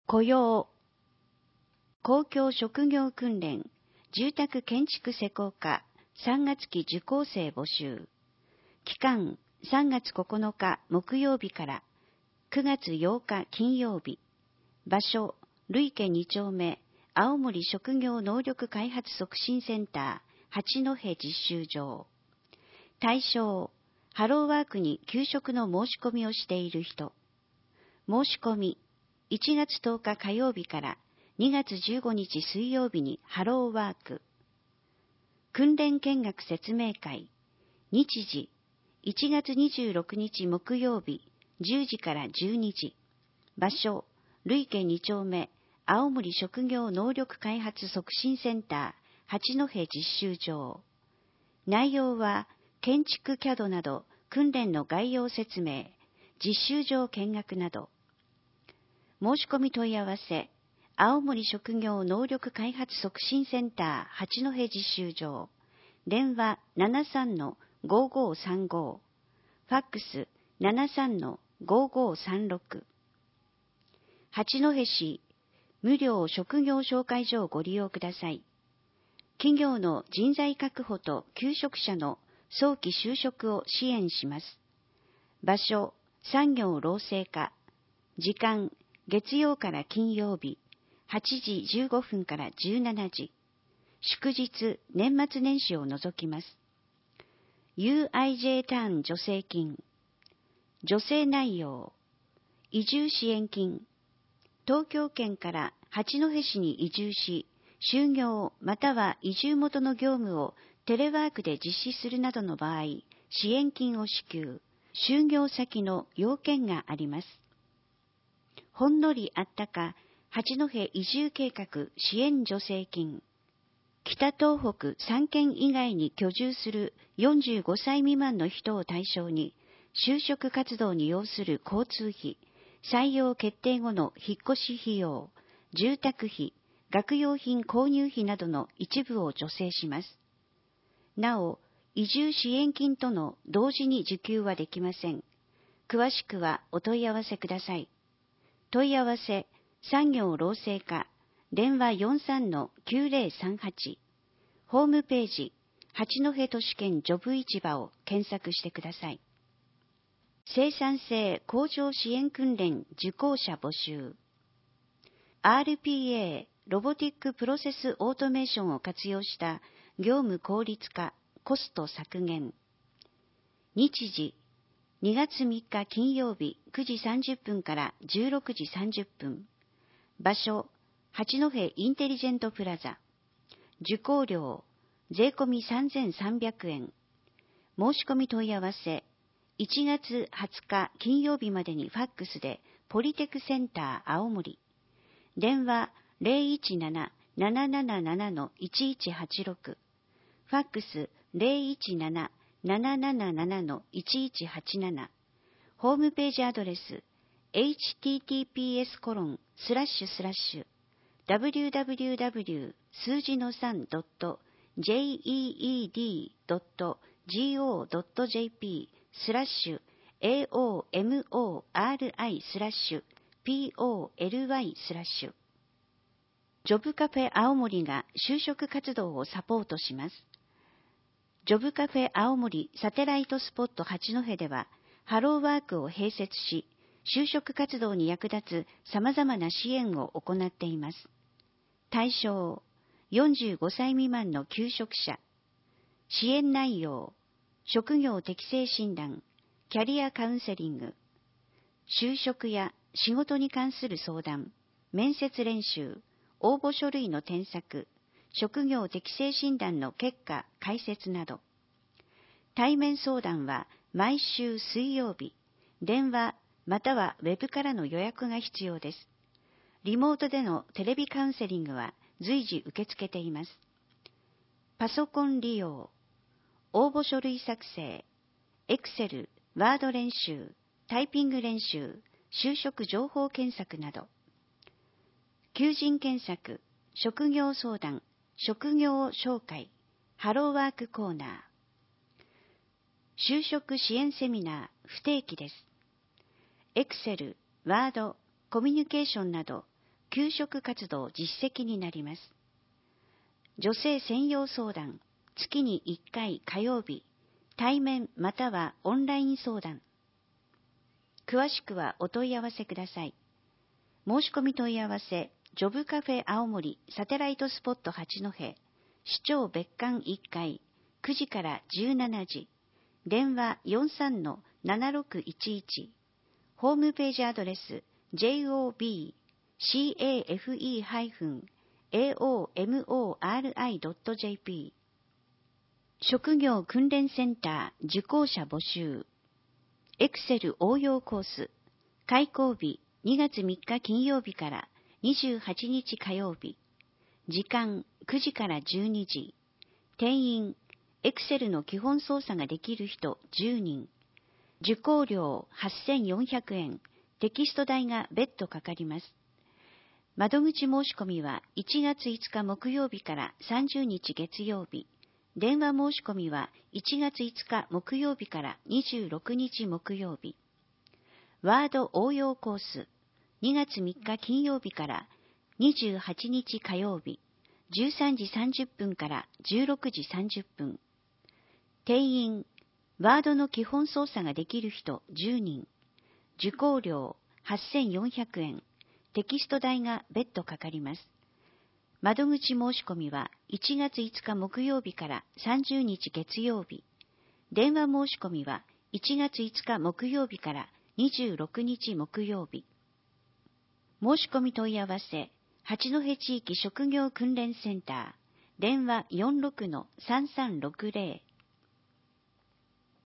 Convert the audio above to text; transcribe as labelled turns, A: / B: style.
A: 雇用、公共職業訓練、住宅建築施工科3月期受講生募集。期間3月9日木曜日から9月8日金曜日。場所、累家2丁目、青森職業能力開発促進センター、八戸実習場。対象、ハローワークに求職の申し込みをしている人。申し込み、1月10日火曜日から2月15日水曜日にハローワーク。訓練見学説明会。日時、1月26日木曜日、10時から12時。場所、累家2丁目、青森職業能力開発促進センター、八戸実習場。内容は、建築CADなど訓練の概要説明、実習場見学など。申し込み問い合わせ、青森職業能力開発促進センター八戸実習場。電話 73-5535。ファックス 73-5536。八戸市無料職業紹介所をご利用ください。企業の人材確保と求職者の早期就職を支援します。場所、産業労政課。時間、月曜から金曜日、8時15分から17時。祝日、年末年始を除きます。UIJ ターン助成金。助成内容。移住支援金。東京圏から八戸市に移住し、就業または移住元の業務をテレワークで実施するなどの場合、支援金を支給。就業先の要件があります。ほんのりあったか八戸移住計画支援助成金。北東北3県以外に居住する45歳未満の人を対象に、就職活動に要する交通費、採用決定後の引っ越し費用、住宅費、学用品購入費などの一部を助成します。なお、移住支援金との同時に受給はできません。詳しくはお問い合わせください。問い合わせ、産業労政課、電話 43-9038。ホームページ、八戸都市圏ジョブ市場を検索してください。生産性向上支援訓練受講者募集。RPA、ロボティックプロセスオートメーションを活用した業務効率化、コスト削減。日時、2月3日金曜日9時30分から16時30分。場所、八戸インテリジェントプラザ。受講料、税込み3300円。申し込み問い合わせ、1月20日金曜日までにファックスでポリテクセンター青森。電話 017-777-1186。ファックス 017-777-1187。ホームページアドレス https://www 数字の 3.jed.go.jp/aomori/poly/ ジョブカフェ青森が就職活動をサポートします。ジョブカフェ青森サテライトスポット八戸では、ハローワークを併設し、就職活動に役立つ様々な支援を行っています。対象、45歳未満の求職者。支援内容、職業適性診断、キャリアカウンセリング、就職や仕事に関する相談、面接練習、応募書類の添削、職業適性診断の結果、解説など。対面相談は毎週水曜日、電話またはウェブからの予約が必要です。リモートでのテレビカウンセリングは随時受け付けています。パソコン利用、応募書類作成、Excel、ワード練習、タイピング練習、就職情報検索など。求人検索、職業相談、職業紹介、ハローワークコーナー。就職支援セミナー不定期です。Excel、ワード、コミュニケーションなど給食活動実績になります。女性専用相談、月に1回火曜日、対面またはオンライン相談。詳しくはお問い合わせください。申し込み問い合わせ、ジョブカフェ青森サテライトスポット八戸、市長別館1階、9時から17時、電話 43-7611、ホームページアドレス job-cafe-aomori.jp、 職業訓練センター受講者募集、エクセル応用コース、開講日2月3日金曜日から28日火曜日、時間9時から12時、定員、エクセルの基本操作ができる人10人、受講料8400円、テキスト代が別途かかります。窓口申し込みは1月5日木曜日から30日月曜日、電話申し込みは1月5日木曜日から26日木曜日。ワード応用コース、2月3日金曜日から28日火曜日、13時30分から16時30分。定員、ワードの基本操作ができる人10人。受講料8400円、テキスト代が別途かかります。窓口申し込みは1月5日木曜日から30日月曜日。電話申し込みは1月5日木曜日から26日木曜日。申し込み問い合わせ、八戸地域職業訓練センター、電話 46-3360、